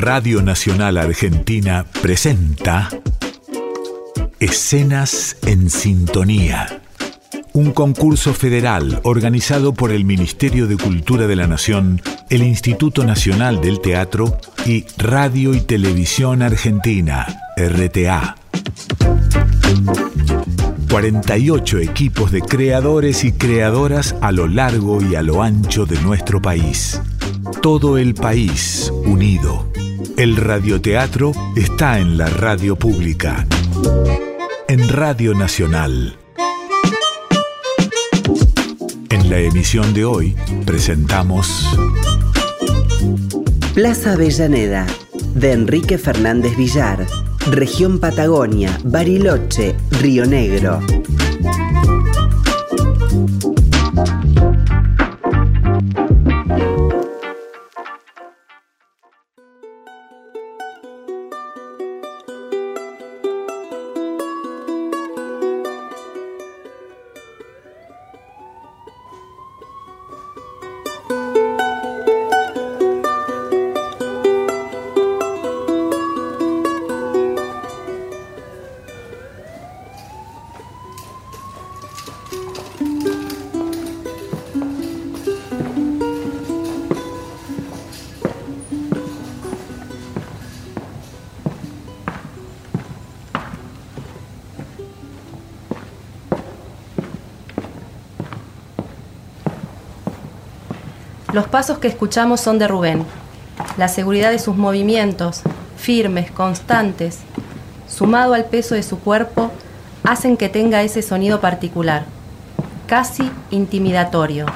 Radio Nacional Argentina presenta Escenas en Sintonía, un concurso federal organizado por el Ministerio de Cultura de la Nación, el Instituto Nacional del Teatro y Radio y Televisión Argentina, RTA. 48 equipos de creadores y creadoras a lo largo y a lo ancho de nuestro país. Todo el país unido. El radioteatro está en la radio pública. En Radio Nacional. En la emisión de hoy presentamos Plaza Avellaneda, de Enrique Fernández Villar, Región Patagonia, Bariloche, Río Negro. Los pasos que escuchamos son de Rubén. La seguridad de sus movimientos, firmes, constantes, sumado al peso de su cuerpo, hacen que tenga ese sonido particular, casi intimidatorio.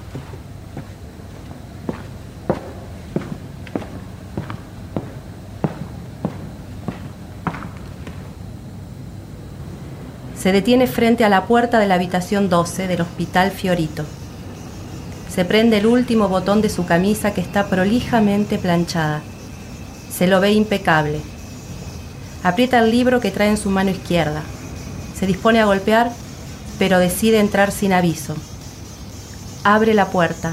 Se detiene frente a la puerta de la habitación 12 del Hospital Fiorito. Se prende el último botón de su camisa que está prolijamente planchada. Se lo ve impecable. Aprieta el libro que trae en su mano izquierda. Se dispone a golpear, pero decide entrar sin aviso. Abre la puerta.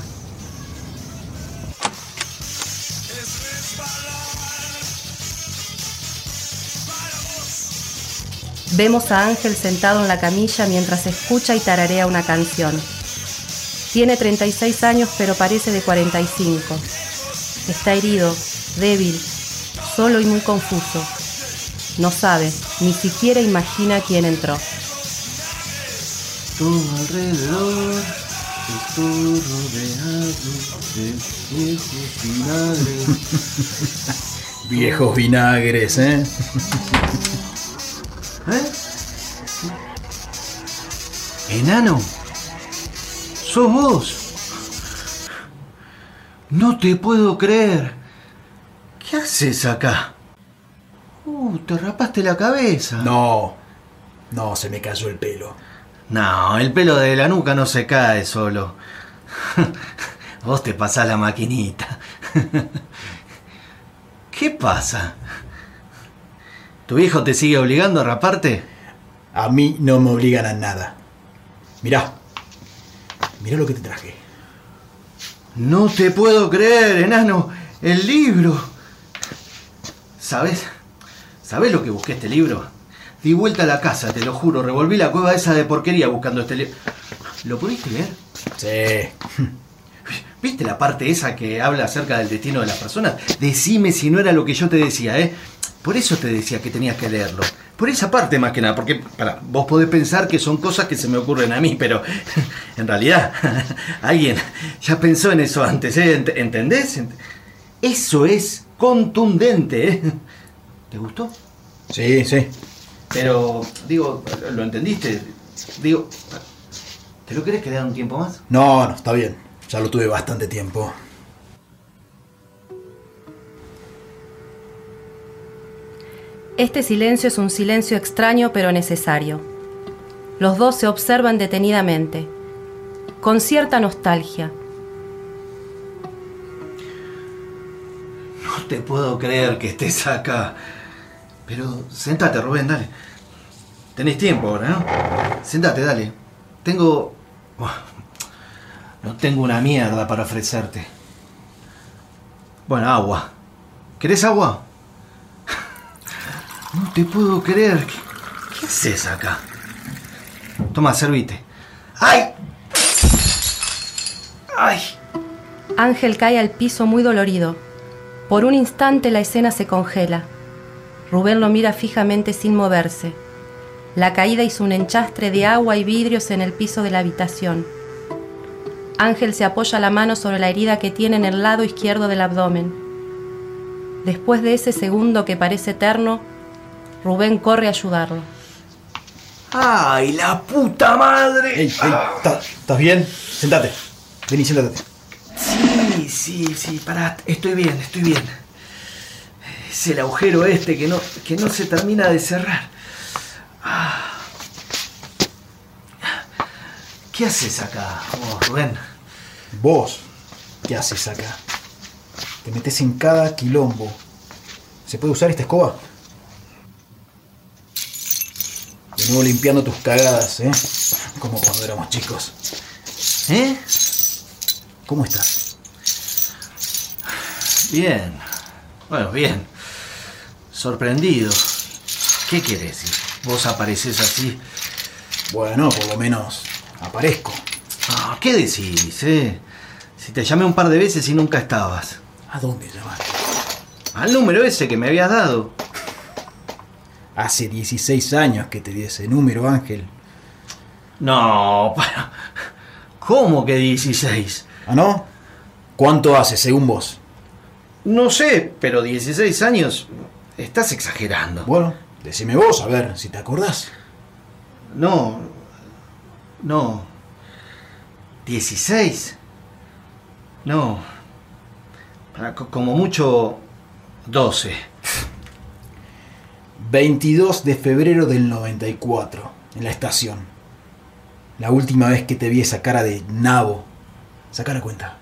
Vemos a Ángel sentado en la camilla mientras escucha y tararea una canción. Tiene 36 años, pero parece de 45. Está herido, débil, solo y muy confuso. No sabe, ni siquiera imagina quién entró. Todo alrededor estoy rodeado de viejos vinagres. Viejos vinagres, ¿eh? ¿Enano? ¡Sos vos! No te puedo creer. ¿Qué haces acá? Te rapaste la cabeza. No, se me cayó el pelo. No, el pelo de la nuca no se cae solo. Vos te pasás la maquinita. ¿Qué pasa? ¿Tu viejo te sigue obligando a raparte? A mí no me obligan a nada. Mirá lo que te traje. No te puedo creer, enano. El libro. ¿Sabes lo que busqué este libro? Di vuelta a la casa, te lo juro. Revolví la cueva esa de porquería buscando este libro. ¿Lo pudiste leer? Sí. ¿Viste la parte esa que habla acerca del destino de las personas? Decime si no era lo que yo te decía, ¿eh? Por eso te decía que tenías que leerlo. Por esa parte más que nada, porque vos podés pensar que son cosas que se me ocurren a mí, pero en realidad alguien ya pensó en eso antes, ¿eh? ¿Entendés? Eso es contundente, ¿eh? ¿Te gustó? Sí. Pero, digo, ¿lo entendiste? Digo, ¿te lo querés quedar un tiempo más? No, está bien. Ya lo tuve bastante tiempo. Este silencio es un silencio extraño pero necesario. Los dos se observan detenidamente, con cierta nostalgia. No te puedo creer que estés acá. Pero sentate, Rubén, dale. Tenés tiempo ahora, ¿no? Sentate, dale. No tengo una mierda para ofrecerte. Bueno, agua. ¿Querés agua? No te puedo creer. ¿Qué haces acá? Toma, servite. ¡Ay! ¡Ay! Ángel cae al piso muy dolorido. Por un instante la escena se congela. Rubén lo mira fijamente sin moverse. La caída hizo un enchastre de agua y vidrios en el piso de la habitación. Ángel se apoya la mano sobre la herida que tiene en el lado izquierdo del abdomen. Después de ese segundo que parece eterno, Rubén corre a ayudarlo. ¡Ay, la puta madre! Ey, ¿estás bien? Sentate. Vení, siéntate. Sí, pará, estoy bien. Es el agujero este que no se termina de cerrar. ¿Qué haces acá, vos, Rubén? ¿Vos qué haces acá? Te metes en cada quilombo. ¿Se puede usar esta escoba? De nuevo limpiando tus cagadas, ¿eh? Como cuando éramos chicos. ¿Eh? ¿Cómo estás? Bien. Bueno, bien. Sorprendido. ¿Qué querés? Si vos aparecés así. Bueno, por lo menos aparezco. Ah, ¿qué decís, eh? Si te llamé un par de veces y nunca estabas. ¿A dónde llamaste? Al número ese que me habías dado. Hace 16 años que te di ese número, Ángel. No, ¿cómo que 16? ¿Ah, no? ¿Cuánto hace, según vos? No sé, pero 16 años... Estás exagerando. Bueno, decime vos, a ver, si te acordás. No. 16. No. Como mucho 12. 22 de febrero del 94, en la estación. La última vez que te vi esa cara de nabo. Sacá la cuenta.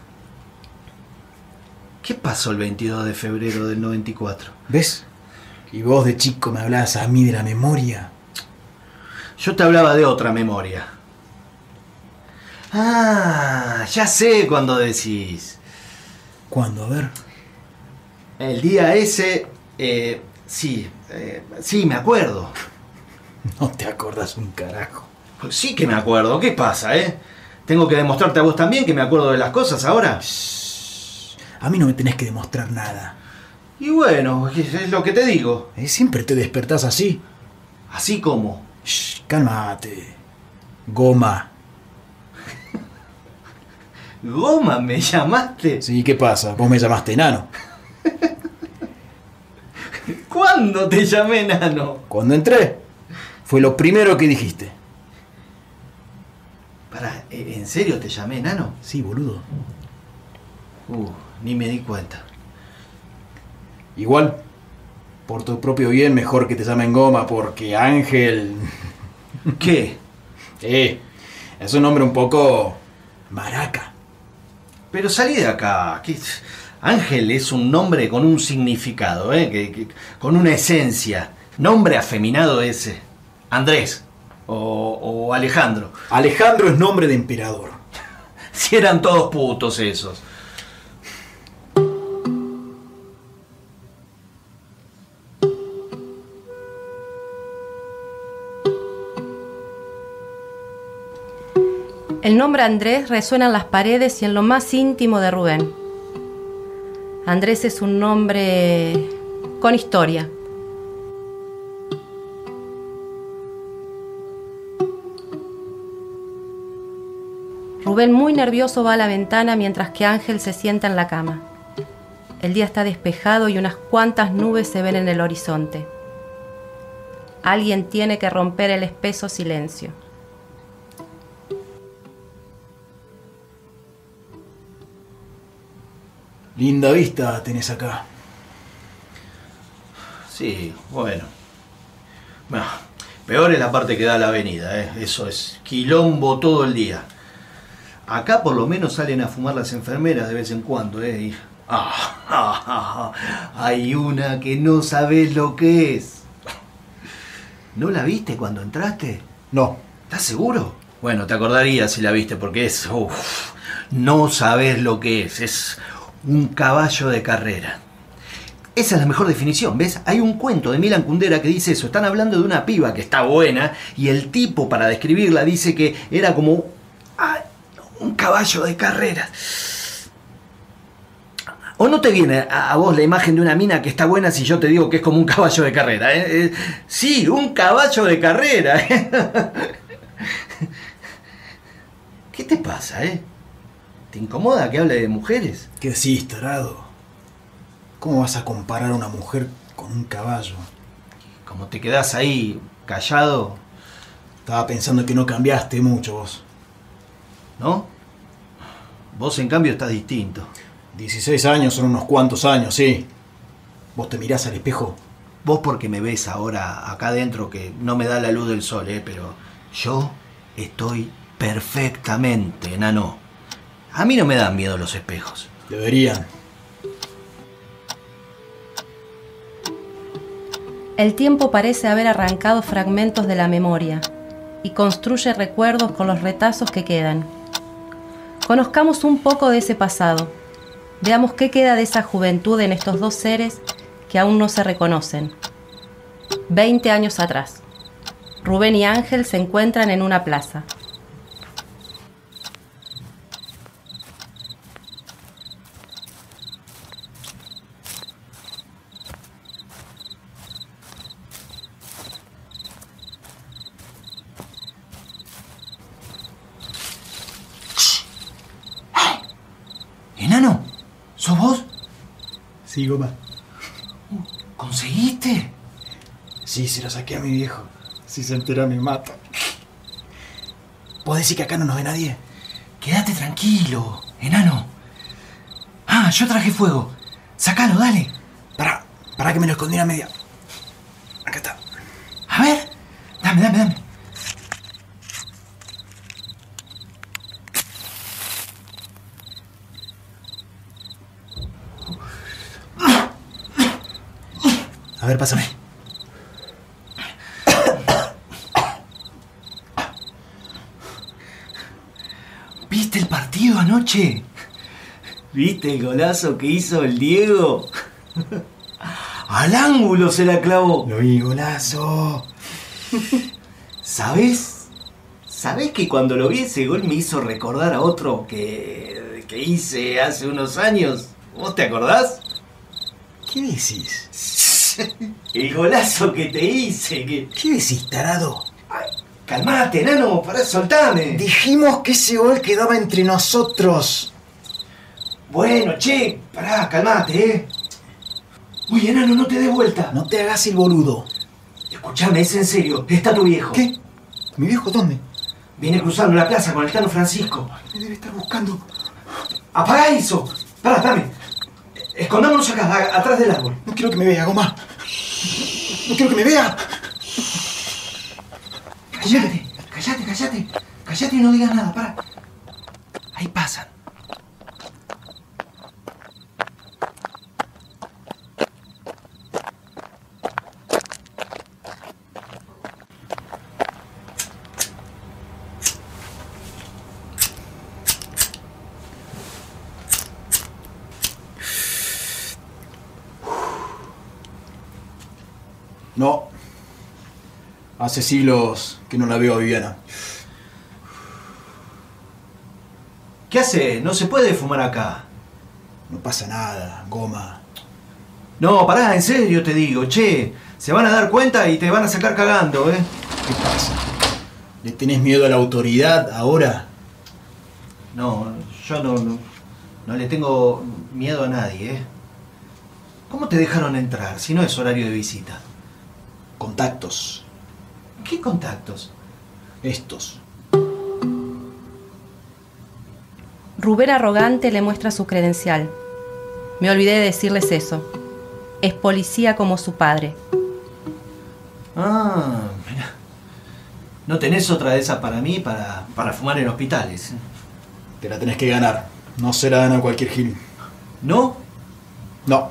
¿Qué pasó el 22 de febrero del 94? ¿Ves? Y vos de chico me hablabas a mí de la memoria. Yo te hablaba de otra memoria. Ah, ya sé cuándo decís. ¿Cuándo? A ver. El día ese... sí, me acuerdo. No te acordás un carajo. Pues sí que me acuerdo. ¿Qué pasa, eh? ¿Tengo que demostrarte a vos también que me acuerdo de las cosas ahora? Shh. A mí no me tenés que demostrar nada. Y bueno, es lo que te digo. Siempre te despertás así. ¿Así como? Shh, cálmate. Goma. ¿Goma me llamaste? Sí, ¿qué pasa? Vos me llamaste enano. ¿Cuándo te llamé enano? Cuando entré. Fue lo primero que dijiste. Pará, ¿en serio te llamé enano? Sí, boludo. Ni me di cuenta. Igual, por tu propio bien, mejor que te llamen Goma, porque Ángel... ¿Qué? Es un nombre un poco... maraca. Pero salí de acá. Ángel es un nombre con un significado, con una esencia. Nombre afeminado ese. Andrés. O Alejandro. Alejandro es nombre de emperador. Si eran todos putos esos. El nombre Andrés resuena en las paredes y en lo más íntimo de Rubén. Andrés es un nombre con historia. Rubén, muy nervioso, va a la ventana mientras que Ángel se sienta en la cama. El día está despejado y unas cuantas nubes se ven en el horizonte. Alguien tiene que romper el espeso silencio. Linda vista tenés acá. Sí, bueno. Peor es la parte que da a la avenida, Eso es quilombo todo el día. Acá por lo menos salen a fumar las enfermeras de vez en cuando, hay una que no sabés lo que es. ¿No la viste cuando entraste? No. ¿Estás seguro? Bueno, te acordarías si la viste porque es... no sabés lo que es un caballo de carrera. Esa es la mejor definición, ¿ves? Hay un cuento de Milan Kundera que dice eso. Están hablando de una piba que está buena y el tipo, para describirla, dice que era como un caballo de carreras. ¿O no te viene a vos la imagen de una mina que está buena si yo te digo que es como un caballo de carrera? Sí, un caballo de carrera. ¿Qué te pasa, ¿Te incomoda que hable de mujeres? ¿Qué decís, tarado? ¿Cómo vas a comparar a una mujer con un caballo? Como te quedás ahí, callado. Estaba pensando que no cambiaste mucho vos. ¿No? Vos, en cambio, estás distinto. 16 años son unos cuantos años, sí. ¿Vos te mirás al espejo? Vos porque me ves ahora acá adentro que no me da la luz del sol, pero yo estoy perfectamente, enano. A mí no me dan miedo los espejos. Deberían. El tiempo parece haber arrancado fragmentos de la memoria y construye recuerdos con los retazos que quedan. Conozcamos un poco de ese pasado. Veamos qué queda de esa juventud en estos dos seres que aún no se reconocen. 20 años atrás. Rubén y Ángel se encuentran en una plaza. Enano, ¿sos vos? Sí, Goma. ¿Conseguiste? Sí, se lo saqué a mi viejo. Si se entera me mata. ¿Podés decir que acá no nos ve nadie? Quédate tranquilo, enano. Yo traje fuego. Sácalo, dale. Pará que me lo escondí a media. Acá está. A ver, dame. A ver, pásame. ¿Viste el partido anoche? ¿Viste el golazo que hizo el Diego? Al ángulo se la clavó. Lo vi, golazo. ¿Sabés que cuando lo vi ese gol me hizo recordar a otro que hice hace unos años? ¿Vos te acordás? ¿Qué decís? El golazo que te hice. ¿Qué decís, tarado? Ay, calmate, enano, pará, soltame. Dijimos que ese gol quedaba entre nosotros. Bueno, che, pará, calmate, Uy, enano, no te des vuelta. No te hagas el boludo. Escuchame, es en serio, está tu viejo. ¿Qué? ¿Mi viejo dónde? Viene cruzando la plaza con el Tano Francisco. Me debe estar buscando. ¡Apagá eso! Pará, dame. Escondámonos acá, atrás del árbol. No quiero que me vea, Goma. No quiero que me vea. Cállate y no digas nada, para. Ahí pasan. No. Hace siglos que no la veo a Viviana. ¿Qué hace? No se puede fumar acá. No pasa nada, Goma. No, pará, en serio te digo, che. Se van a dar cuenta y te van a sacar cagando, ¿Qué pasa? ¿Le tenés miedo a la autoridad ahora? No, yo no le tengo miedo a nadie, ¿Cómo te dejaron entrar si no es horario de visita? Contactos. ¿Qué contactos? Estos. Rubén arrogante le muestra su credencial. Me olvidé de decirles eso. Es policía como su padre. Mira. ¿No tenés otra de esas para mí, para fumar en hospitales? Te la tenés que ganar. No se la dan a cualquier gil. ¿No? No.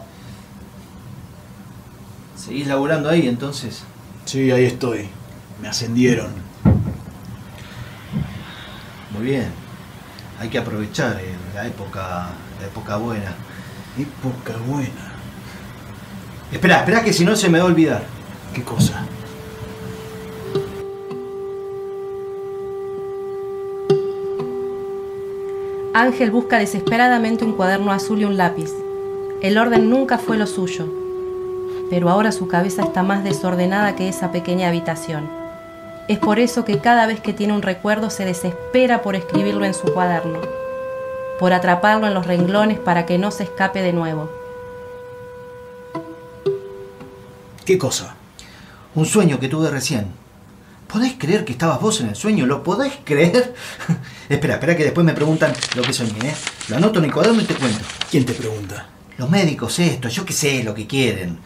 ¿Seguís laburando ahí entonces? Sí, ahí estoy. Me ascendieron. Muy bien. Hay que aprovechar la época buena. Época buena. Espera que si no se me va a olvidar. ¿Qué cosa? Ángel busca desesperadamente un cuaderno azul y un lápiz. El orden nunca fue lo suyo, pero ahora su cabeza está más desordenada que esa pequeña habitación. Es por eso que cada vez que tiene un recuerdo se desespera por escribirlo en su cuaderno, por atraparlo en los renglones para que no se escape de nuevo. ¿Qué cosa? Un sueño que tuve recién. ¿Podés creer que estabas vos en el sueño? ¿Lo podés creer? Espera que después me preguntan lo que soñé, ¿eh? Lo anoto en el cuaderno y te cuento. ¿Quién te pregunta? Los médicos, esto, yo qué sé, lo que quieren.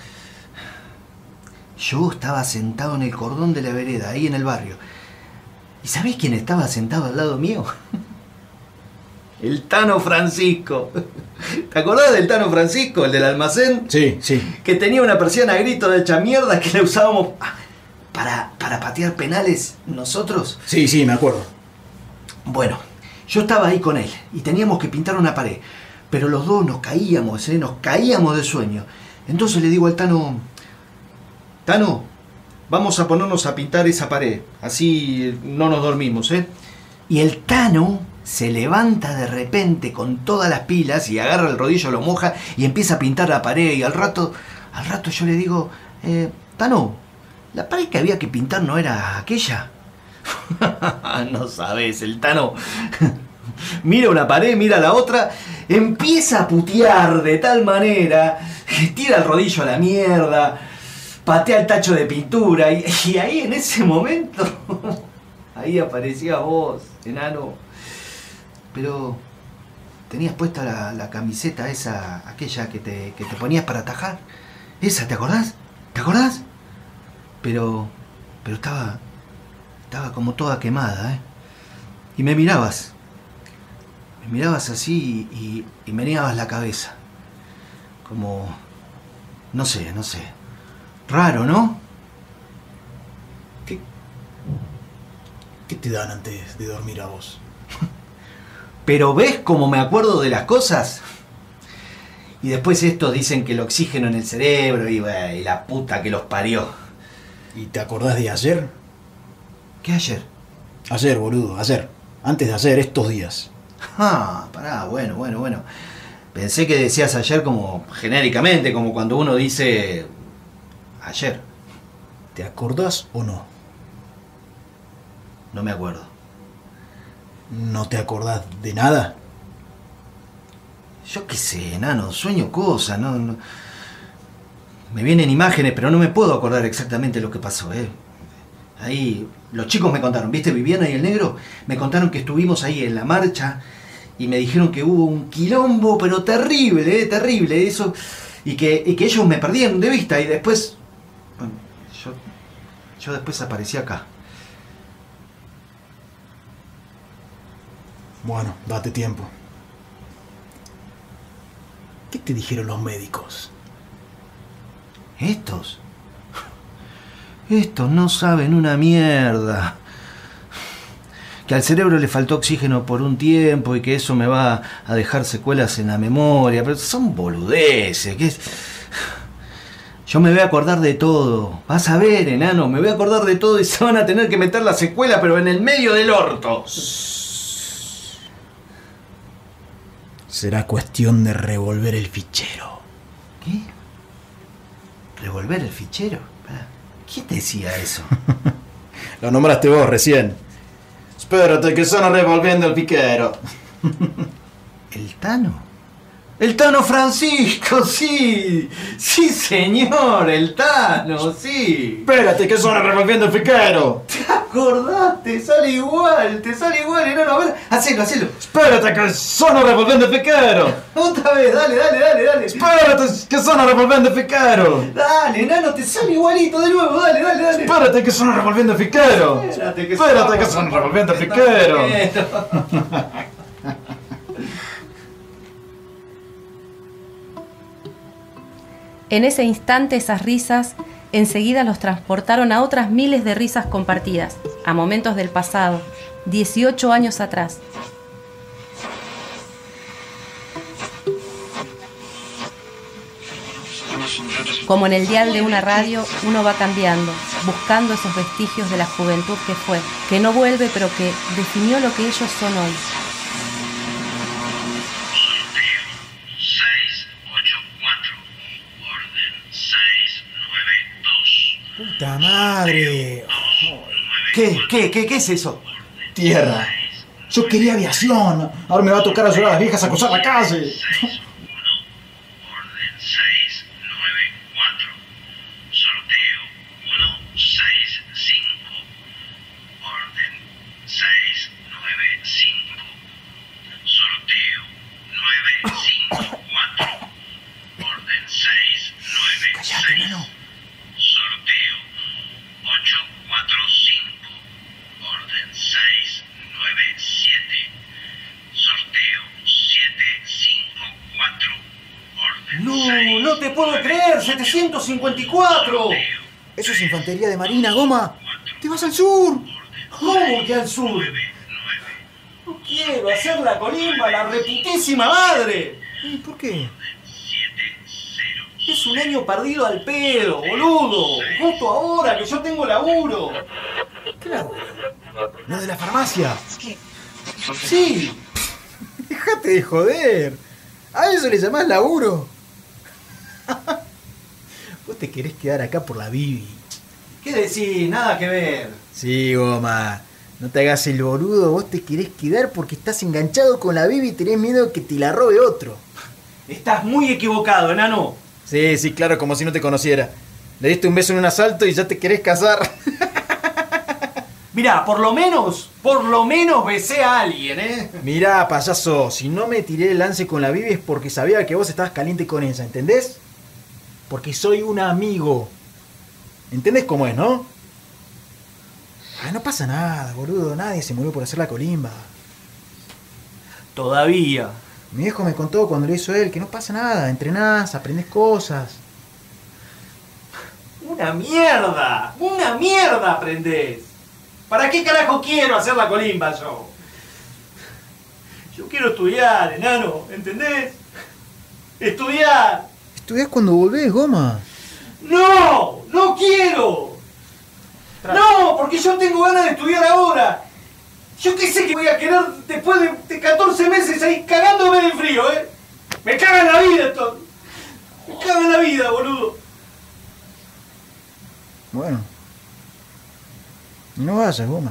Yo estaba sentado en el cordón de la vereda, ahí en el barrio. ¿Y sabés quién estaba sentado al lado mío? El Tano Francisco. ¿Te acordás del Tano Francisco, el del almacén? Sí. Que tenía una persiana a grito de hecha mierda que la usábamos para patear penales nosotros. Sí, me acuerdo. Bueno, yo estaba ahí con él y teníamos que pintar una pared. Pero los dos nos caíamos de sueño. Entonces le digo al Tano, Tano, vamos a ponernos a pintar esa pared. Así no nos dormimos, ¿eh? Y el Tano se levanta de repente con todas las pilas y agarra el rodillo, lo moja y empieza a pintar la pared. Y al rato yo le digo, Tano, ¿la pared que había que pintar no era aquella? No sabes, el Tano mira una pared, mira la otra, empieza a putear de tal manera que tira el rodillo a la mierda, patea el tacho de pintura y ahí en ese momento, ahí aparecía vos, enano. Pero tenías puesta la camiseta esa, aquella que te ponías para atajar. Esa, ¿te acordás? ¿Te acordás? Pero estaba como toda quemada, ¿eh? Y me mirabas así y meneabas la cabeza. Como, no sé. Raro, ¿no? ¿Qué te dan antes de dormir a vos? Pero ¿ves cómo me acuerdo de las cosas? Y después estos dicen que el oxígeno en el cerebro y la puta que los parió. ¿Y te acordás de ayer? ¿Qué ayer? Ayer, boludo, ayer. Antes de ayer, estos días. Pará, bueno. Pensé que decías ayer como genéricamente, como cuando uno dice ayer. ¿Te acordás o no? No me acuerdo. ¿No te acordás de nada? Yo qué sé, enano, sueño cosas, no. Me vienen imágenes, pero no me puedo acordar exactamente lo que pasó, ¿eh? Ahí, los chicos me contaron, ¿viste? Viviana y el negro, me contaron que estuvimos ahí en la marcha y me dijeron que hubo un quilombo, pero terrible, eso, y que ellos me perdieron de vista y después, bueno, yo después aparecí acá. Bueno, date tiempo. ¿Qué te dijeron los médicos? ¿Estos no saben una mierda. Que al cerebro le faltó oxígeno por un tiempo y que eso me va a dejar secuelas en la memoria. Pero son boludeces. Yo me voy a acordar de todo. Vas a ver, enano, me voy a acordar de todo y se van a tener que meter la secuela, pero en el medio del orto. Será cuestión de revolver el fichero. ¿Qué? ¿Revolver el fichero? ¿Quién decía eso? Lo nombraste vos recién. Espérate que sono revolviendo el fichero. ¿El Tano? ¡El Tano Francisco! ¡Sí! ¡Sí, señor! ¡El Tano! ¡Sí! Espérate que sono revolviendo el fichero. ¿Te acordás? Te sale igual, enano. A ver, hacelo. Espérate que sono revolviendo el fichero. Otra vez, dale. Espérate que sono revolviendo el fichero. Dale, enano, te sale igualito de nuevo, dale. Espérate que sono revolviendo el fichero. Espérate que sono revolviendo el fichero. En ese instante esas risas enseguida los transportaron a otras miles de risas compartidas, a momentos del pasado, 18 años atrás. Como en el dial de una radio, uno va cambiando, buscando esos vestigios de la juventud que fue, que no vuelve, pero que definió lo que ellos son hoy. Sorteo 684, orden 692. ¡Puta madre! ¿Qué es eso? Tierra. Yo quería aviación. Ahora me va a tocar ayudar a las viejas a cruzar la calle. 61, orden 694. Sorteo 165, orden 695. Sorteo 954, orden 696. Cállate, nano. Sorteo 845, orden 697. Sorteo 754, orden No te puedo creer, 754. Eso es infantería de marina, Goma. ¡Te vas al sur! ¿Cómo que al sur? 9. No quiero hacer la colimba, la reputísima madre. ¿Y por qué? Es un año perdido al pedo, boludo. Justo ahora que yo tengo laburo. ¿Qué laburo? Lo de la farmacia. Sí. Déjate de joder. ¿A eso le llamás laburo? Vos te querés quedar acá por la Bibi. ¿Qué decís? Nada que ver. Sí, Goma. No te hagas el boludo. Vos te querés quedar porque estás enganchado con la Bibi y tenés miedo que te la robe otro. Estás muy equivocado, enano. Sí, claro, como si no te conociera. Le diste un beso en un asalto y ya te querés casar. Mirá, por lo menos besé a alguien, ¿eh? Mirá, payaso, si no me tiré el lance con la Bibi es porque sabía que vos estabas caliente con ella, ¿entendés? Porque soy un amigo. ¿Entendés cómo es, no? Ah, no pasa nada, boludo. Nadie se murió por hacer la colimba. Todavía. Mi viejo me contó cuando lo hizo él que no pasa nada. Entrenás, aprendés cosas. Una mierda aprendés. ¿Para qué carajo quiero hacer la colimba yo? Yo quiero estudiar, enano, ¿entendés? Estudiar. Estudiás cuando volvés, Goma. ¡No! ¡No quiero! ¡No! Porque yo tengo ganas de estudiar ahora. Yo qué sé que voy a querer después de 14 meses ahí cagándome de frío, ¿eh? Me caga en la vida esto. Me caga en la vida, boludo. Bueno. No vayas, Goma.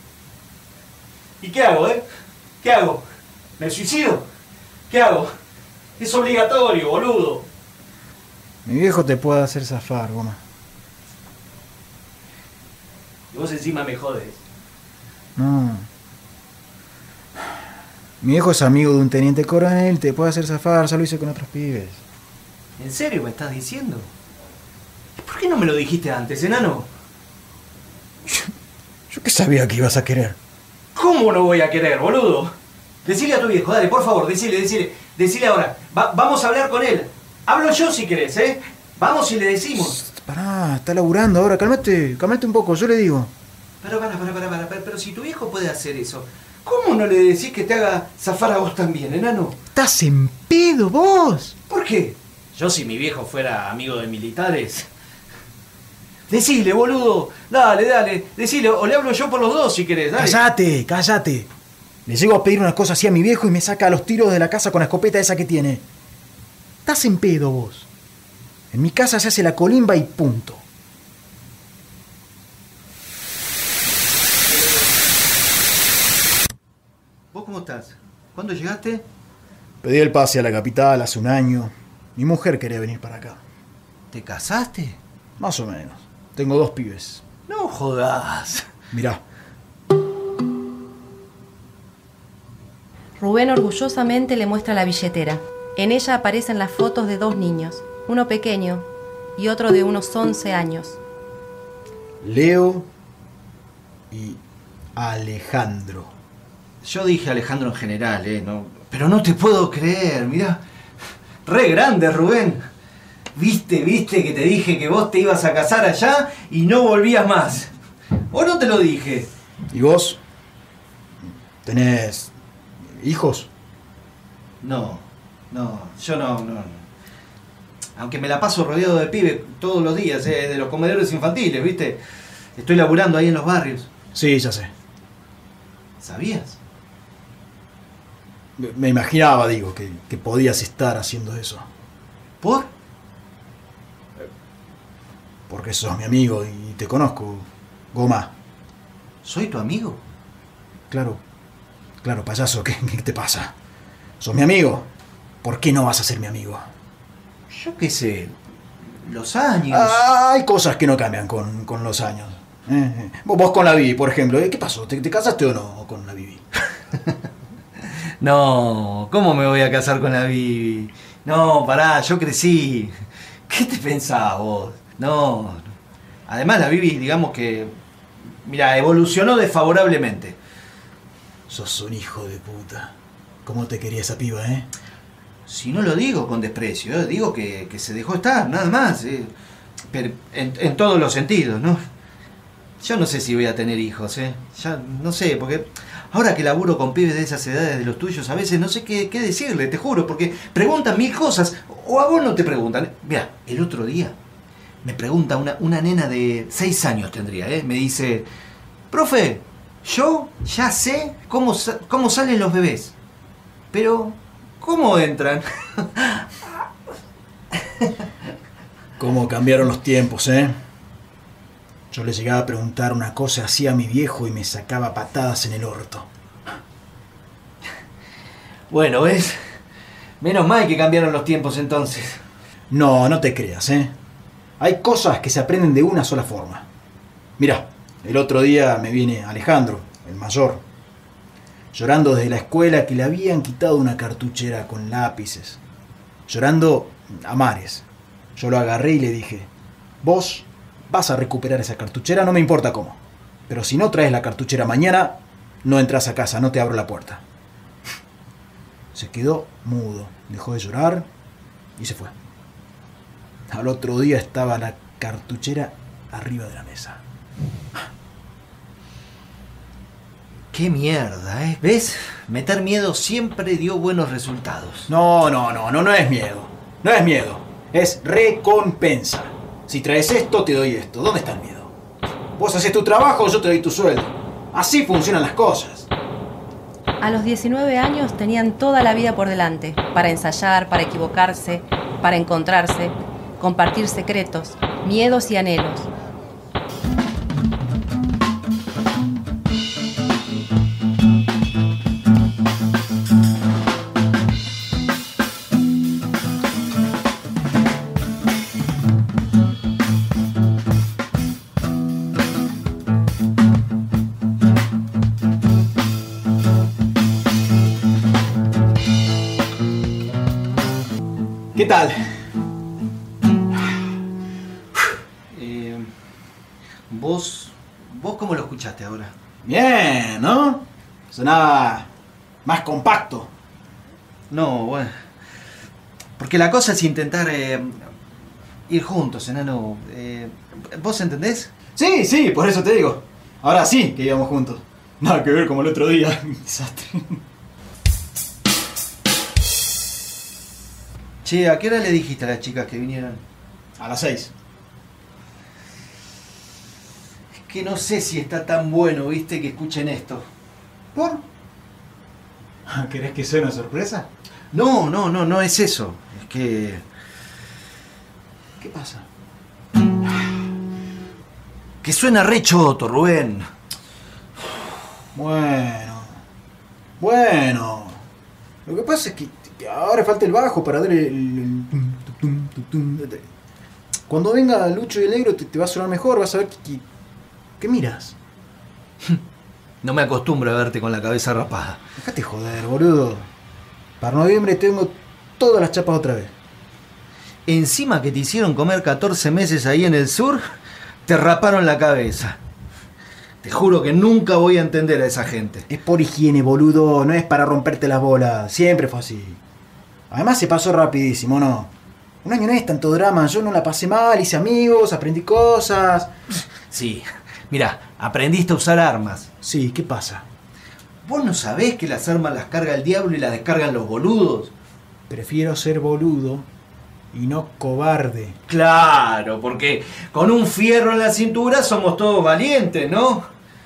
¿Y qué hago, eh? ¿Qué hago? ¿Me suicido? ¿Qué hago? Es obligatorio, boludo. Mi viejo te puede hacer zafar, Goma. Y vos encima me jodes. No. Mi viejo es amigo de un teniente coronel, te puede hacer zafar, ya lo hice con otros pibes. ¿En serio me estás diciendo? ¿Y por qué no me lo dijiste antes, enano? Yo qué sabía que ibas a querer. ¿Cómo no voy a querer, boludo? Decile a tu viejo, dale, por favor, decile ahora. Vamos a hablar con él. Hablo yo si querés, ¿eh? Vamos y le decimos. Pará, está laburando ahora, cálmate un poco, yo le digo. Pero si tu viejo puede hacer eso, ¿cómo no le decís que te haga zafar a vos también, enano? ¿Estás en pedo vos? ¿Por qué? Yo si mi viejo fuera amigo de militares... Decile, boludo. Dale. Decile, o le hablo yo por los dos si querés, dale. Cállate. Le llego a pedir unas cosas así a mi viejo y me saca a los tiros de la casa con la escopeta esa que tiene. ¿Estás en pedo vos? En mi casa se hace la colimba y punto. ¿Vos cómo estás? ¿Cuándo llegaste? Pedí el pase a la capital hace un año. Mi mujer quería venir para acá. ¿Te casaste? Más o menos. Tengo 2 pibes. No jodas. Mirá. Rubén orgullosamente le muestra la billetera. En ella aparecen las fotos de 2 niños, uno pequeño y otro de unos 11 años. Leo y Alejandro. Yo dije Alejandro en general, no, pero no te puedo creer, mirá. Re grande, Rubén. ¿Viste que te dije que vos te ibas a casar allá y no volvías más? ¿O no te lo dije? ¿Y vos? ¿Tenés hijos? No, yo no. Aunque me la paso rodeado de pibes todos los días, de los comedores infantiles, ¿viste? Estoy laburando ahí en los barrios. Sí, ya sé. ¿Sabías? Me imaginaba, digo, que podías estar haciendo eso. ¿Por? Porque sos mi amigo y te conozco, Goma. ¿Soy tu amigo? Claro, payaso, ¿qué te pasa? Sos mi amigo. ¿Por qué no vas a ser mi amigo? Yo qué sé. Los años. Hay cosas que no cambian con los años. Vos con la Bibi, por ejemplo. ¿Qué pasó? ¿Te casaste o no con la Bibi? No, ¿cómo me voy a casar con la Bibi? No, pará, yo crecí. ¿Qué te pensás vos? No. Además la Bibi, digamos que... Mira, evolucionó desfavorablemente. Sos un hijo de puta. ¿Cómo te quería esa piba, eh? Si no lo digo con desprecio, digo que se dejó estar, nada más. Pero en todos los sentidos, ¿no? Yo no sé si voy a tener hijos, Ya no sé, porque ahora que laburo con pibes de esas edades de los tuyos, a veces no sé qué decirle, te juro, porque preguntan mil cosas, o a vos no te preguntan. Mira, el otro día me pregunta una nena de 6 años tendría, me dice, profe, yo ya sé cómo salen los bebés, pero ¿cómo entran? ¿Cómo cambiaron los tiempos, eh? Yo le llegaba a preguntar una cosa así a mi viejo y me sacaba patadas en el orto. Bueno, ¿ves? Menos mal que cambiaron los tiempos entonces. No te creas, eh. Hay cosas que se aprenden de una sola forma. Mirá, el otro día me viene Alejandro, el mayor, llorando desde la escuela que le habían quitado una cartuchera con lápices. Llorando a mares. Yo lo agarré y le dije, vos vas a recuperar esa cartuchera, no me importa cómo. Pero si no traes la cartuchera mañana, no entras a casa, no te abro la puerta. Se quedó mudo, dejó de llorar y se fue. Al otro día estaba la cartuchera arriba de la mesa. ¡Qué mierda, eh! ¿Ves? Meter miedo siempre dio buenos resultados. No es miedo. No es miedo. Es recompensa. Si traes esto, te doy esto. ¿Dónde está el miedo? Vos haces tu trabajo, yo te doy tu sueldo. Así funcionan las cosas. A los 19 años tenían toda la vida por delante, para ensayar, para equivocarse, para encontrarse, compartir secretos, miedos y anhelos. ¿Qué tal? ¿Vos cómo lo escuchaste ahora? Bien, ¿no? Sonaba más compacto. No, bueno. Porque la cosa es intentar ir juntos, enano. ¿Vos entendés? Sí, por eso te digo. Ahora sí que íbamos juntos. Nada que ver como el otro día. Desastre. Che, ¿a qué hora le dijiste a las chicas que vinieran? A las 6. Es que no sé si está tan bueno, viste, que escuchen esto. ¿Por? ¿Querés que sea una sorpresa? No es eso. Es que... ¿Qué pasa? Que suena re choto, Rubén. Bueno. Lo que pasa es que ahora falta el bajo para dar el... Cuando venga Lucho y el negro te va a sonar mejor, vas a ver ¿Qué miras? No me acostumbro a verte con la cabeza rapada. Dejate joder, boludo. Para noviembre tengo todas las chapas otra vez. Encima que te hicieron comer 14 meses ahí en el sur, te raparon la cabeza. Te juro que nunca voy a entender a esa gente. Es por higiene, boludo, no es para romperte las bolas. Siempre fue así. Además se pasó rapidísimo, ¿no? Un año no es tanto drama, yo no la pasé mal, hice amigos, aprendí cosas. Sí, mirá, aprendiste a usar armas. Sí, ¿qué pasa? ¿Vos no sabés que las armas las carga el diablo y las descargan los boludos? Prefiero ser boludo y no cobarde. Claro, porque con un fierro en la cintura somos todos valientes, ¿no?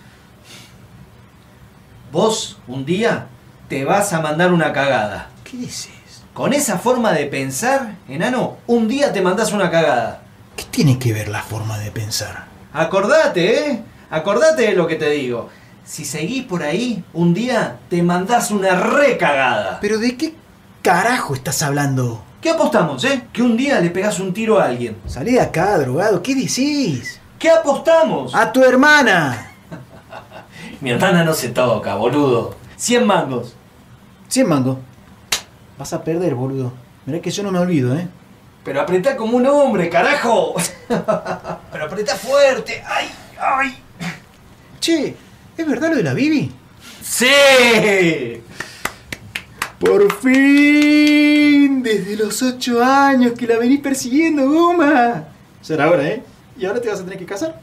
Vos, un día, te vas a mandar una cagada. ¿Qué dices? Con esa forma de pensar, enano, un día te mandás una cagada. ¿Qué tiene que ver la forma de pensar? Acordate, ¿eh? Acordate de lo que te digo. Si seguís por ahí, un día te mandás una recagada. ¿Pero de qué carajo estás hablando? ¿Qué apostamos, Que un día le pegás un tiro a alguien. Salí de acá, drogado. ¿Qué decís? ¿Qué apostamos? ¡A tu hermana! Mi hermana no se toca, boludo. 100 mangos. 100 mangos. Vas a perder, boludo. Mirá que yo no me olvido, ¿eh? Pero apretá como un hombre, carajo. Pero apretá fuerte. ¡Ay, ay! Che, ¿es verdad lo de la Bibi? ¡Sí! ¡Por fin! Desde los 8 años que la venís persiguiendo, goma. Ya era hora, ¿eh? ¿Y ahora te vas a tener que casar?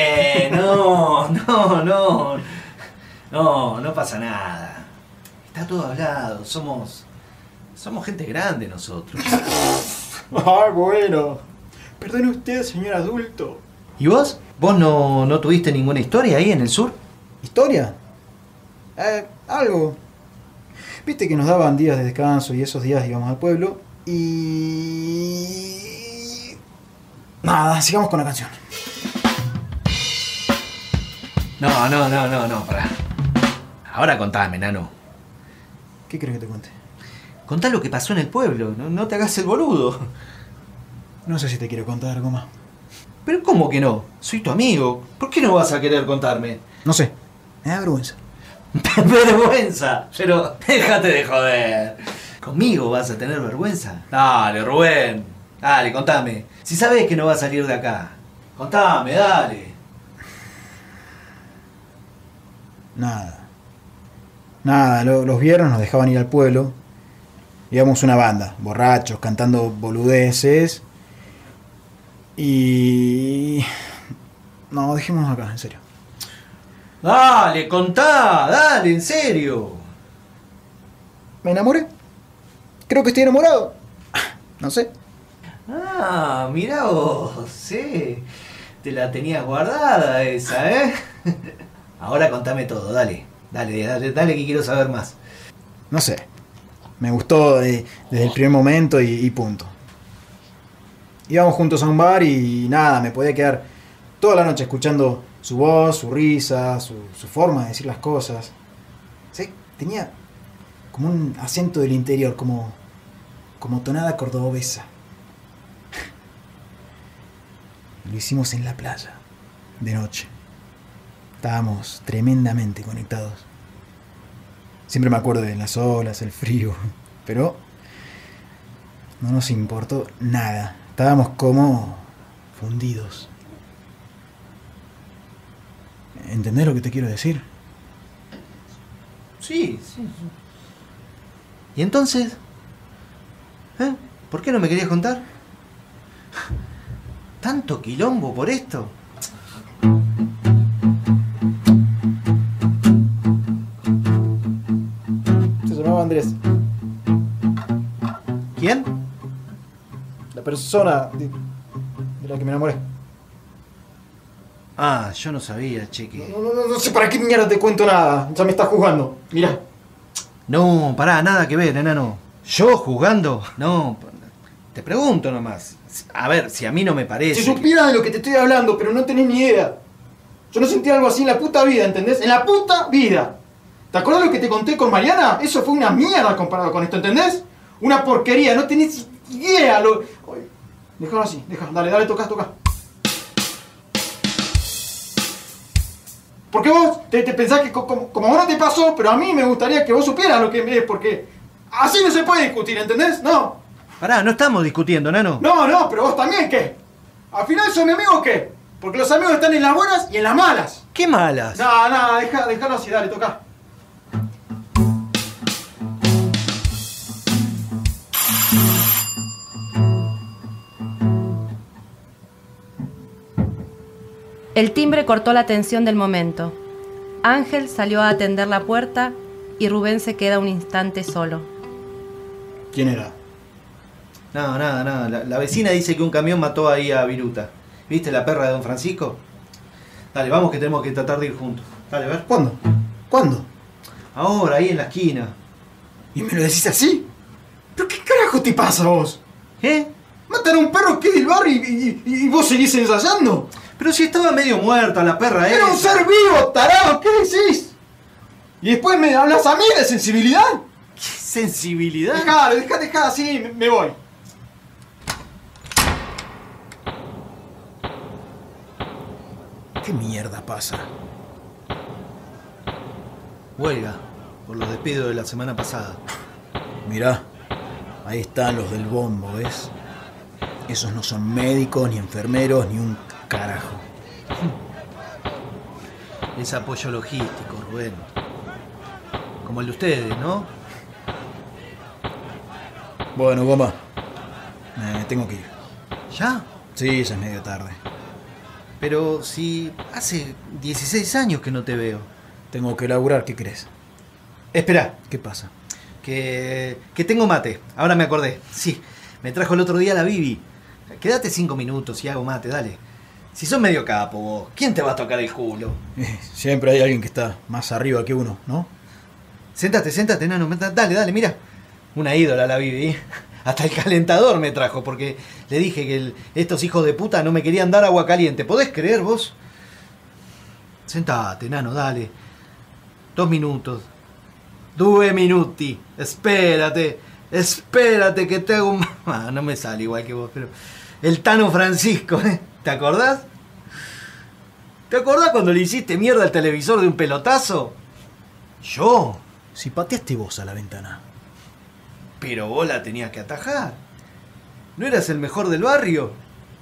No pasa nada. Está todo hablado. Somos gente grande nosotros. Ah, bueno. Perdone usted, señor adulto. ¿Y vos? ¿Vos no tuviste ninguna historia ahí en el sur? ¿Historia? Algo. Viste que nos daban días de descanso y esos días íbamos al pueblo y... Nada, sigamos con la canción. No, pará. Ahora contame, nano. ¿Qué querés que te cuente? Contá lo que pasó en el pueblo, no te hagas el boludo. No sé si te quiero contar, goma. ¿Pero cómo que no? Soy tu amigo. ¿Por qué no vas a querer contarme? No sé, me da vergüenza. Vergüenza, pero déjate de joder. ¿Conmigo vas a tener vergüenza? Dale, Rubén. Dale, contame. Si sabés que no vas a salir de acá. Contame, dale. Nada, los viernes nos dejaban ir al pueblo. Íbamos una banda, borrachos, cantando boludeces. Y... No, dejémonos acá, en serio. Dale, contá, dale, en serio. ¿Me enamoré? Creo que estoy enamorado. No sé. Ah, mirá vos, sí. Te la tenías guardada esa, ¿eh? Ahora contame todo, dale que quiero saber más. No sé. Me gustó desde el primer momento y punto. Íbamos juntos a un bar y nada, me podía quedar toda la noche escuchando su voz, su risa, su forma de decir las cosas. ¿Sí? Tenía como un acento del interior, como tonada cordobesa. Lo hicimos en la playa, de noche. Estábamos tremendamente conectados. Siempre me acuerdo de las olas, el frío, pero no nos importó nada. Estábamos como fundidos. ¿Entendés lo que te quiero decir? Sí. ¿Y entonces? ¿Por qué no me querías contar? ¿Tanto quilombo por esto? Se llamaba Andrés. ¿Quién? La persona de la que me enamoré. Ah, yo no sabía, cheque. No sé para qué mierda te cuento nada. Ya me estás juzgando. Mirá. No, pará, nada que ver, enano. ¿Yo jugando? No, te pregunto nomás. A ver, si a mí no me parece... Si supieras de lo que te estoy hablando, pero no tenés ni idea. Yo no sentí algo así en la puta vida, ¿entendés? En la puta vida. ¿Te acuerdas lo que te conté con Mariana? Eso fue una mierda comparado con esto, ¿entendés? Una porquería, no tenés idea. Déjalo así, dale, toca. Porque vos te pensás que como vos no te pasó, pero a mí me gustaría que vos supieras lo que es, porque así no se puede discutir, ¿entendés? No. Pará, no estamos discutiendo, nano. No, pero vos también, ¿qué? Al final son mi amigo, ¿qué? Porque los amigos están en las buenas y en las malas. ¿Qué malas? No, déjalo así, dale, toca. El timbre cortó la tensión del momento. Ángel salió a atender la puerta y Rubén se queda un instante solo. ¿Quién era? No, nada. La vecina dice que un camión mató ahí a Viruta. ¿Viste la perra de don Francisco? Dale, vamos que tenemos que tratar de ir juntos. Dale, a ver. ¿Cuándo? ¿Cuándo? Ahora, ahí en la esquina. ¿Y me lo decís así? ¿Pero qué carajo te pasa a vos? ¿Eh? ¿Matan a un perro que es del barrio y vos seguís ensayando? Pero si estaba medio muerta la perra, ¡Era un ser vivo, tarado! ¿Qué decís? ¿Y después me hablas a mí de sensibilidad? ¿Qué sensibilidad? Dejá así, me voy. ¿Qué mierda pasa? Huelga, por los despidos de la semana pasada. Mirá, ahí están los del bombo, ¿ves? Esos no son médicos, ni enfermeros, ni un carajo. Es apoyo logístico, Rubén. Como el de ustedes, ¿no? Bueno, Goma, tengo que ir. ¿Ya? Sí, ya es medio tarde. Pero si hace 16 años que no te veo. Tengo que laburar, ¿qué crees? Espera, ¿Qué pasa? que tengo mate. Ahora me acordé. Sí, me trajo el otro día la Bibi. Quédate 5 minutos y hago mate, dale. Si sos medio capo vos, ¿quién te va a tocar el culo? Siempre hay alguien que está más arriba que uno, ¿no? Séntate, nano. Dale, mira. Una ídola la Bibi. Hasta el calentador me trajo porque le dije que estos hijos de puta no me querían dar agua caliente. ¿Podés creer vos? Sentate, nano, dale. 2 minutos. 2 minuti. Espérate que te hago un... Ah, no me sale igual que vos, pero... El Tano Francisco, ¿eh? ¿Te acordás? ¿Te acordás cuando le hiciste mierda al televisor de un pelotazo? ¿Yo? Si pateaste vos a la ventana. Pero vos la tenías que atajar. ¿No eras el mejor del barrio?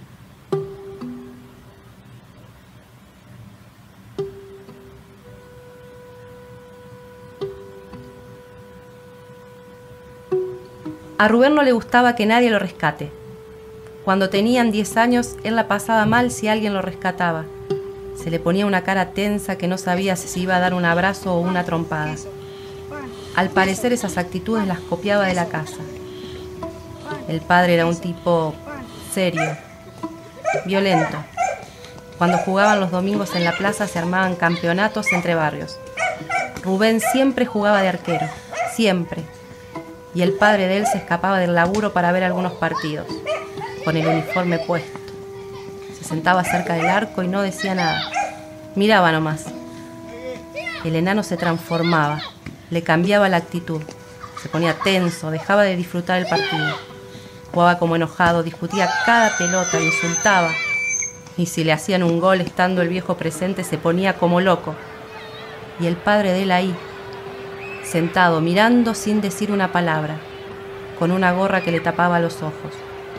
A Rubén no le gustaba que nadie lo rescate. Cuando tenían 10 años, él la pasaba mal si alguien lo rescataba. Se le ponía una cara tensa que no sabía si se iba a dar un abrazo o una trompada. Al parecer esas actitudes las copiaba de la casa. El padre era un tipo serio, violento. Cuando jugaban los domingos en la plaza se armaban campeonatos entre barrios. Rubén siempre jugaba de arquero, siempre. Y el padre de él se escapaba del laburo para ver algunos partidos, con el uniforme puesto. Se sentaba cerca del arco y no decía nada. Miraba nomás. El enano se transformaba, le cambiaba la actitud. Se ponía tenso, dejaba de disfrutar el partido. Jugaba como enojado, discutía cada pelota, insultaba. Y si le hacían un gol estando el viejo presente, se ponía como loco. Y el padre de él ahí, sentado, mirando sin decir una palabra, con una gorra que le tapaba los ojos.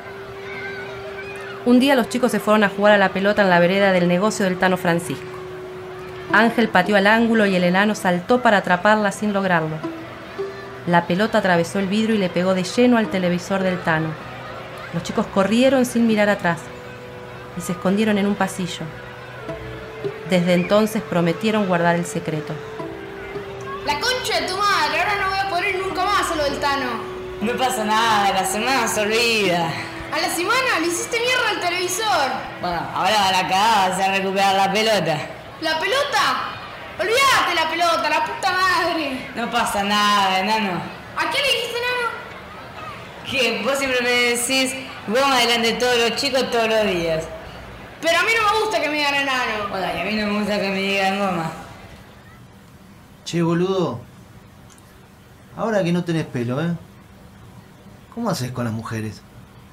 Un día los chicos se fueron a jugar a la pelota en la vereda del negocio del Tano Francisco. Ángel pateó al ángulo y el enano saltó para atraparla sin lograrlo. La pelota atravesó el vidrio y le pegó de lleno al televisor del Tano. Los chicos corrieron sin mirar atrás y se escondieron en un pasillo. Desde entonces prometieron guardar el secreto. La concha de tu madre, ahora no voy a poder ir nunca más a lo del Tano. No pasa nada, la semana se olvida. A la semana le hiciste mierda al televisor. Bueno, ahora a la cagada vas a recuperar la pelota. ¿La pelota? Olvídate la pelota, la puta madre. No pasa nada, enano. ¿A qué le dijiste, enano? Que vos siempre me decís goma delante de todos los chicos todos los días. Pero a mí no me gusta que me digan enano. Bueno, y a mí no me gusta que me digan goma. Che, boludo. Ahora que no tenés pelo, ¿eh? ¿Cómo haces con las mujeres?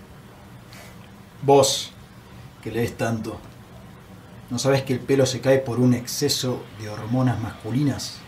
Vos, que lees tanto, ¿no sabés que el pelo se cae por un exceso de hormonas masculinas?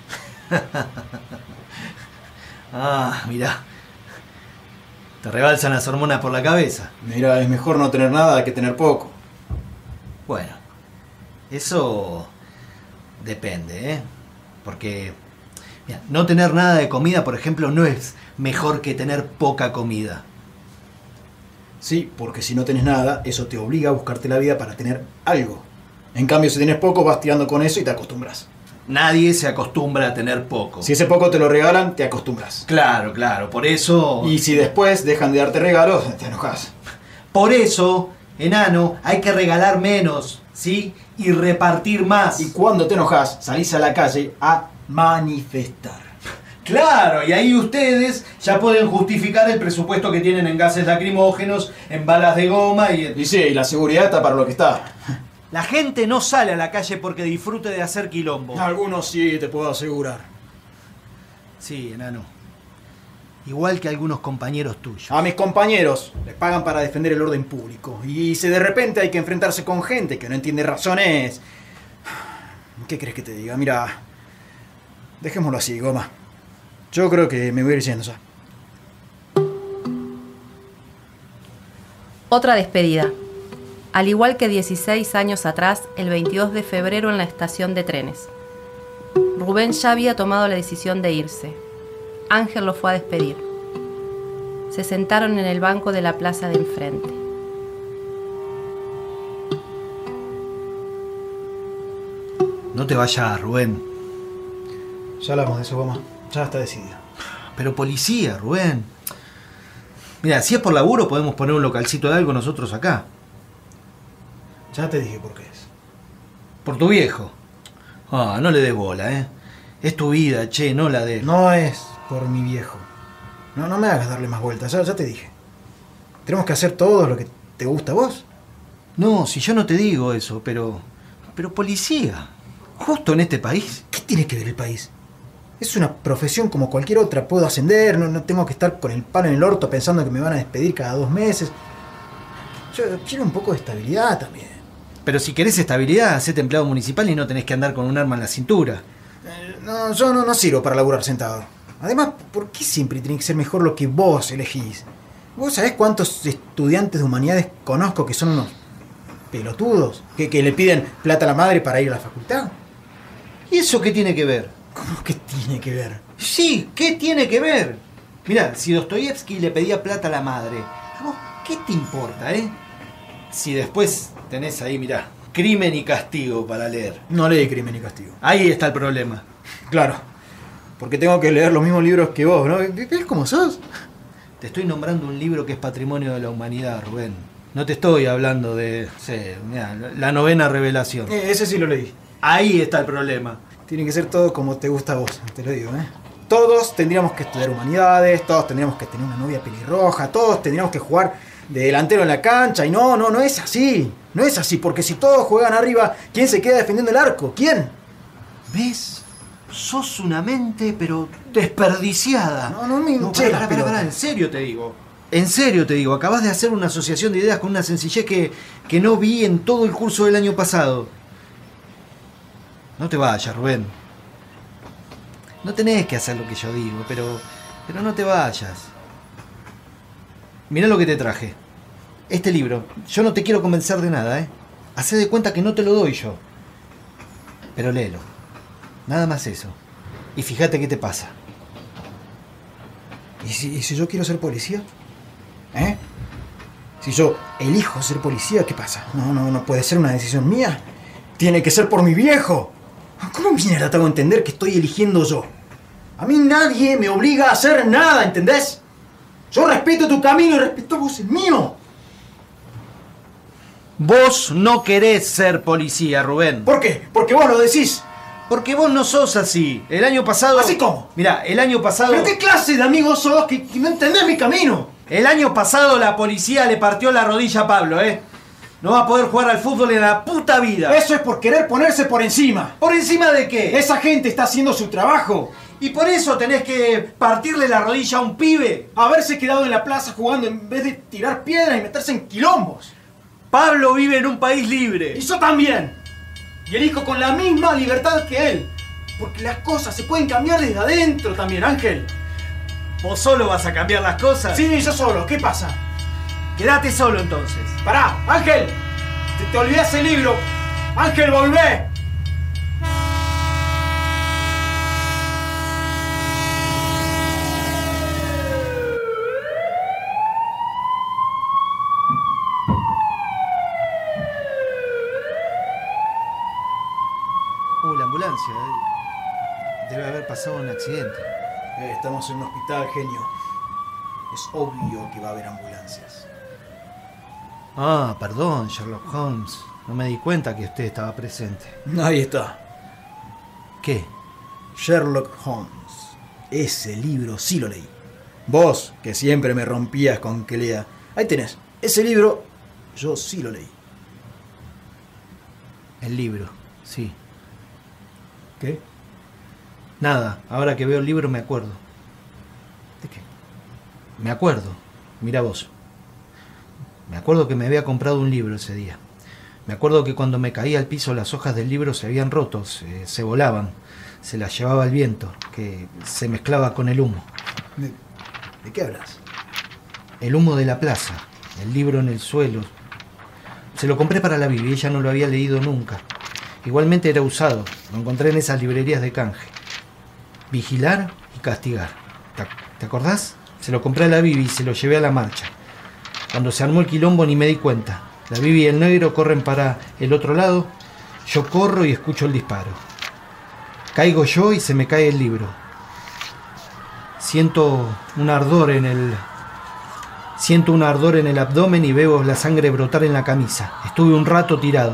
Ah, mirá. Te rebalsan las hormonas por la cabeza. Mira, es mejor no tener nada que tener poco. Bueno, eso depende, ¿eh? Porque mira, no tener nada de comida, por ejemplo, no es mejor que tener poca comida. Sí, porque si no tenés nada, eso te obliga a buscarte la vida para tener algo. En cambio, si tenés poco, vas tirando con eso y te acostumbras. Nadie se acostumbra a tener poco. Si ese poco te lo regalan, te acostumbras. Claro, por eso... Y si después dejan de darte regalos, te enojas. Por eso, enano, hay que regalar menos, ¿sí? Y repartir más. Y cuando te enojas, salís a la calle a manifestar. Claro, y ahí ustedes ya pueden justificar el presupuesto que tienen en gases lacrimógenos, en balas de goma y... Y sí, y la seguridad está para lo que está. La gente no sale a la calle porque disfrute de hacer quilombo. Algunos sí, te puedo asegurar. Sí, enano. Igual que algunos compañeros tuyos. A mis compañeros les pagan para defender el orden público. Y si de repente hay que enfrentarse con gente que no entiende razones... ¿Qué crees que te diga? Mira, dejémoslo así, Goma. Yo creo que me voy a ir yendo ya. Otra despedida. Al igual que 16 años atrás, el 22 de febrero en la estación de trenes. Rubén ya había tomado la decisión de irse. Ángel lo fue a despedir. Se sentaron en el banco de la plaza de enfrente. No te vayas, Rubén. Ya hablamos de eso, Goma. Ya está decidido. Pero policía, Rubén. Mira, si es por laburo podemos poner un localcito de algo nosotros acá. Ya te dije por qué es. Por tu viejo. Ah, no le des bola, ¿eh? Es tu vida, che, no la de... No es por mi viejo. No me hagas darle más vueltas, ya te dije. Tenemos que hacer todo lo que te gusta a vos. No, si yo no te digo eso, pero policía. Justo en este país. ¿Qué tiene que ver el país? Es una profesión como cualquier otra. Puedo ascender, no tengo que estar con el palo en el orto pensando que me van a despedir cada 2 meses. Yo quiero un poco de estabilidad también. Pero si querés estabilidad, hacete empleado municipal y no tenés que andar con un arma en la cintura. No, yo no sirvo para laburar sentado. Además, ¿por qué siempre tiene que ser mejor lo que vos elegís? ¿Vos sabés cuántos estudiantes de humanidades conozco que son unos pelotudos? Que le piden plata a la madre para ir a la facultad. ¿Y eso qué tiene que ver? ¿Cómo que tiene que ver? Sí, ¿qué tiene que ver? Mirá, si Dostoyevsky le pedía plata a la madre, ¿a vos qué te importa, Si después tenés ahí, mirá, Crimen y Castigo para leer. No leí Crimen y Castigo. Ahí está el problema. Claro, porque tengo que leer los mismos libros que vos, ¿no? ¿Ves cómo sos? Te estoy nombrando un libro que es patrimonio de la humanidad, Rubén. No te estoy hablando de, mirá, la 9ª revelación. Ese sí lo leí. Ahí está el problema. Tiene que ser todo como te gusta a vos, te lo digo, Todos tendríamos que estudiar humanidades, todos tendríamos que tener una novia pelirroja, todos tendríamos que jugar de delantero en la cancha, y no es así. No es así, porque si todos juegan arriba, ¿quién se queda defendiendo el arco? ¿Quién? ¿Ves? Sos una mente, pero desperdiciada. No me hinché las pelotas. Pará, en serio te digo. Acabás de hacer una asociación de ideas con una sencillez que no vi en todo el curso del año pasado. No te vayas, Rubén. No tenés que hacer lo que yo digo, pero no te vayas. Mirá lo que te traje. Este libro. Yo no te quiero convencer de nada, Hacé de cuenta que no te lo doy yo. Pero léelo. Nada más eso. Y fíjate qué te pasa. ¿Y si yo quiero ser policía? Si yo elijo ser policía, ¿qué pasa? No puede ser una decisión mía. Tiene que ser por mi viejo. ¿Cómo mierda te hago entender que estoy eligiendo yo? A mí nadie me obliga a hacer nada, ¿entendés? Yo respeto tu camino y respeto vos el mío. Vos no querés ser policía, Rubén. ¿Por qué? Porque vos lo decís. Porque vos no sos así. El año pasado... ¿Así cómo? Mirá, el año pasado... ¿Pero qué clase de amigo sos que no entendés mi camino? El año pasado la policía le partió la rodilla a Pablo, No va a poder jugar al fútbol en la puta vida. Eso es por querer ponerse por encima. ¿Por encima de qué? Esa gente está haciendo su trabajo. ¿Y por eso tenés que partirle la rodilla a un pibe? Haberse quedado en la plaza jugando en vez de tirar piedras y meterse en quilombos. Pablo vive en un país libre. Y yo también. Y elijo con la misma libertad que él. Porque las cosas se pueden cambiar desde adentro también, Ángel. ¿Vos solo vas a cambiar las cosas? Sí, yo solo. ¿Qué pasa? Quédate solo entonces. Pará, Ángel. Te olvidás el libro. Ángel, volvé. La ambulancia. pasado un accidente. Estamos en un hospital, genio. Es obvio que va a haber ambulancias. Ah, perdón, Sherlock Holmes. No me di cuenta que usted estaba presente. Ahí está. ¿Qué? Sherlock Holmes. Ese libro sí lo leí. Vos, que siempre me rompías con que lea. Ahí tenés. Ese libro, yo sí lo leí. El libro, sí. ¿Qué? Nada, ahora que veo el libro me acuerdo. ¿De qué? Me acuerdo. Mira vos. Me acuerdo que me había comprado un libro ese día. Me acuerdo que cuando me caía al piso las hojas del libro se habían roto, se volaban, se las llevaba el viento, que se mezclaba con el humo. ¿De qué hablas? El humo de la plaza, el libro en el suelo. Se lo compré para la Bibi, ella no lo había leído nunca. Igualmente era usado, lo encontré en esas librerías de canje. Vigilar y castigar. ¿Te acordás? Se lo compré a la Bibi y se lo llevé a la marcha. Cuando se armó el quilombo ni me di cuenta. La Bibi y el negro corren para el otro lado. Yo corro y escucho el disparo. Caigo yo y se me cae el libro. Siento un ardor en el abdomen y veo la sangre brotar en la camisa. Estuve un rato tirado.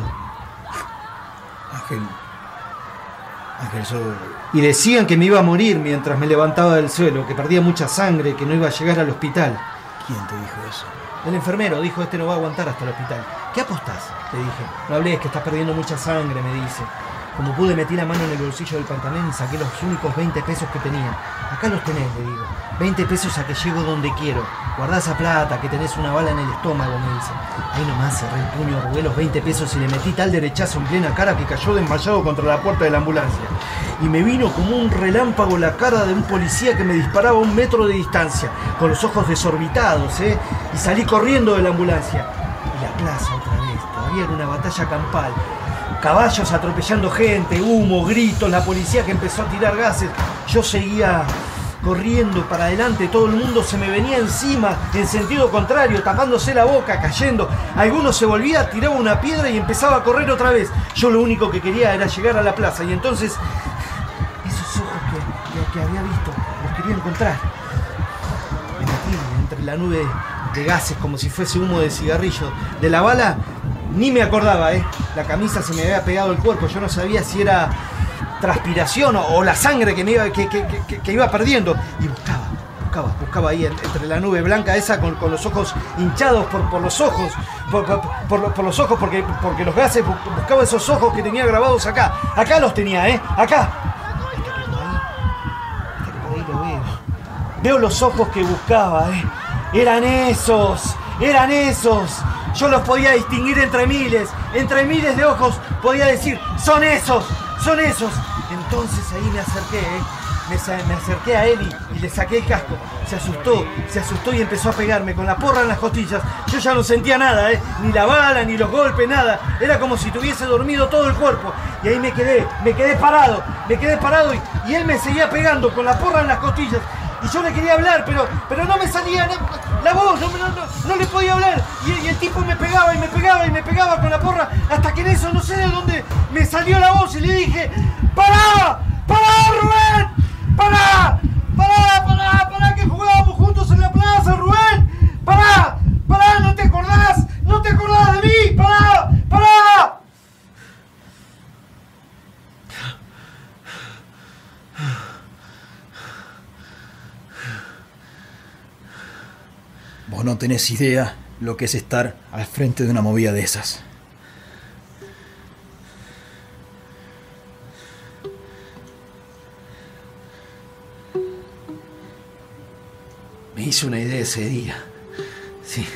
Ángel, yo... Y decían que me iba a morir mientras me levantaba del suelo, que perdía mucha sangre, que no iba a llegar al hospital. ¿Quién te dijo eso? El enfermero dijo, este no va a aguantar hasta el hospital. ¿Qué apostás? Le dije. No hables, que estás perdiendo mucha sangre, me dice. Como pude, metí la mano en el bolsillo del pantalón y saqué los únicos 20 pesos que tenía. Acá los tenés, le digo. 20 pesos a que llego donde quiero. Guardá esa plata, que tenés una bala en el estómago, me dice. Ahí nomás cerré el puño, robé los 20 pesos y le metí tal derechazo en plena cara que cayó desmayado contra la puerta de la ambulancia. Y me vino como un relámpago la cara de un policía que me disparaba a 1 metro de distancia, con los ojos desorbitados, y salí corriendo de la ambulancia. Y la plaza otra vez, todavía era una batalla campal. Caballos atropellando gente, humo, gritos, la policía que empezó a tirar gases. Yo seguía corriendo para adelante, todo el mundo se me venía encima en sentido contrario, tapándose la boca, cayendo. Alguno se volvía, tiraba una piedra y empezaba a correr otra vez. Yo lo único que quería era llegar a la plaza y entonces esos ojos que había visto, los quería encontrar. Me metí entre la nube de gases como si fuese humo de cigarrillo. De la bala ni me acordaba, La camisa se me había pegado al cuerpo, yo no sabía si era transpiración o la sangre que iba perdiendo. Y buscaba ahí entre la nube blanca esa con los ojos hinchados por los ojos, por los ojos porque los gases, buscaba esos ojos que tenía grabados acá. Acá los tenía, acá. Hasta que por ahí lo veo. Veo los ojos que buscaba, Eran esos. Yo los podía distinguir entre miles de ojos, podía decir, son esos. Entonces ahí me acerqué a él y le saqué el casco. Se asustó y empezó a pegarme con la porra en las costillas. Yo ya no sentía nada, ni la bala, ni los golpes, nada. Era como si tuviese dormido todo el cuerpo. Y ahí me quedé parado y él me seguía pegando con la porra en las costillas. Y yo le quería hablar, pero no me salía la voz, no le podía hablar. Y el tipo me pegaba con la porra, hasta que en eso no sé de dónde me salió la voz y le dije, ¡Pará, Rubén! ¡Pará, que jugábamos juntos en la plaza, Rubén! ¡Pará, no te acordás de mí! ¡Pará! Vos no tenés idea lo que es estar al frente de una movida de esas. Me hice una idea ese día. Sí.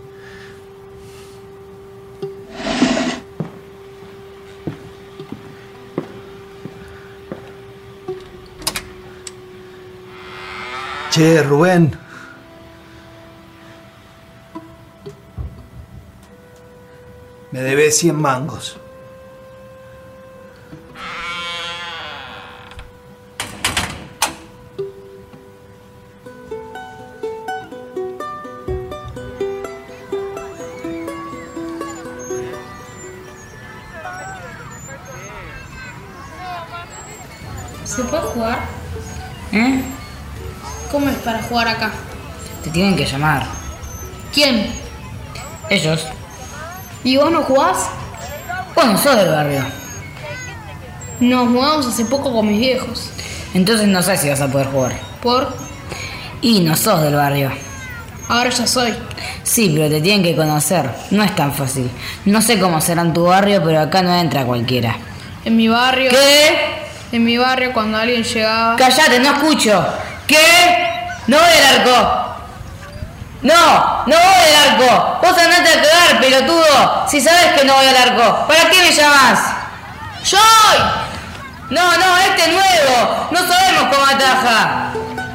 Che, Rubén. Me debes 100 mangos. ¿Se puede jugar? ¿Eh? ¿Cómo es para jugar acá? Te tienen que llamar. ¿Quién? Ellos. ¿Y vos no jugás? Vos no sos del barrio. Nos mudamos hace poco con mis viejos. Entonces no sé si vas a poder jugar. ¿Por? Y no sos del barrio. Ahora ya soy. Sí, pero te tienen que conocer. No es tan fácil. No sé cómo será en tu barrio, pero acá no entra cualquiera. En mi barrio... ¿Qué? En mi barrio cuando alguien llegaba... Cállate, no escucho. ¿Qué? No voy al arco. No voy al arco. Vos andate a cagar, pelotudo. Si sabes que no voy al arco, ¿para qué me llamás? ¡Soy! No, este es nuevo. No sabemos cómo ataja.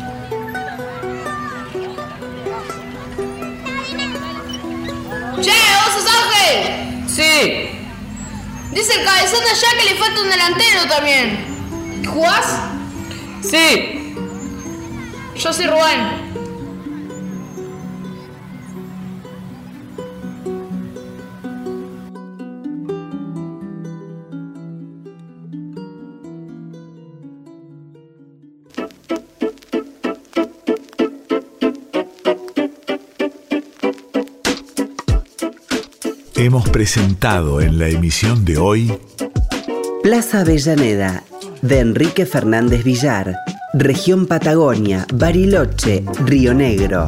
¡Che, vos sos Ángel! Sí. Dice el cabezón de allá que le falta un delantero también. ¿Jugás? Sí. Yo soy Rubén. Hemos presentado en la emisión de hoy Plaza Avellaneda, de Enrique Fernández Villar, Región Patagonia, Bariloche, Río Negro.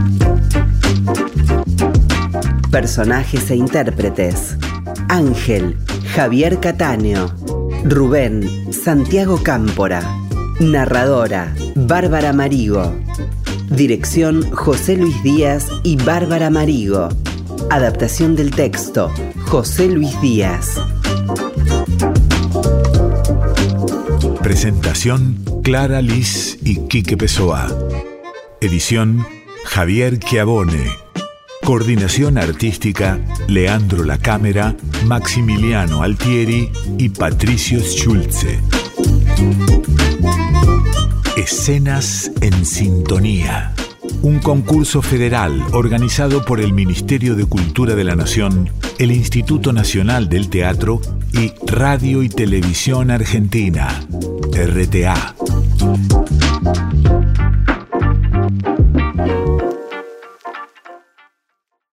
Personajes e intérpretes: Ángel, Javier Catáneo; Rubén, Santiago Cámpora; narradora, Bárbara Marigo; dirección, José Luis Díaz y Bárbara Marigo; adaptación del texto, José Luis Díaz. Presentación, Clara Liz y Quique Pessoa. Edición, Javier Chiavone. Coordinación artística, Leandro La Cámara, Maximiliano Altieri y Patricio Schulze. Escenas en Sintonía. Un concurso federal organizado por el Ministerio de Cultura de la Nación, el Instituto Nacional del Teatro y Radio y Televisión Argentina, RTA.